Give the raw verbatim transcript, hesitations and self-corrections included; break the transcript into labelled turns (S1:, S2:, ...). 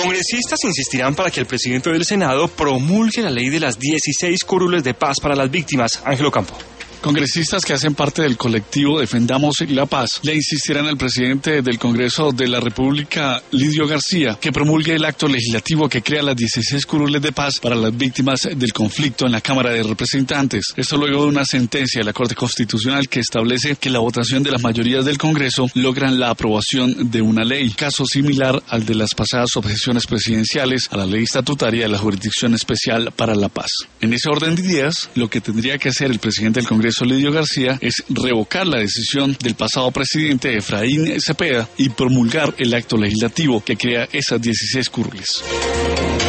S1: Congresistas insistirán para que el presidente del Senado promulgue la ley de las dieciséis curules de paz para las víctimas. Ángelo Campo.
S2: Congresistas que hacen parte del colectivo Defendamos la Paz le insistirán al presidente del Congreso de la República, Lidio García, que promulgue el acto legislativo que crea las dieciséis curules de paz para las víctimas del conflicto en la Cámara de Representantes. Esto luego de una sentencia de la Corte Constitucional que establece que la votación de las mayorías del Congreso logran la aprobación de una ley, caso similar al de las pasadas objeciones presidenciales a la ley estatutaria de la Jurisdicción Especial para la Paz. En ese orden de ideas, lo que tendría que hacer el presidente del Congreso, Lidio García, es revocar la decisión del pasado presidente Efraín Cepeda y promulgar el acto legislativo que crea esas dieciséis curules.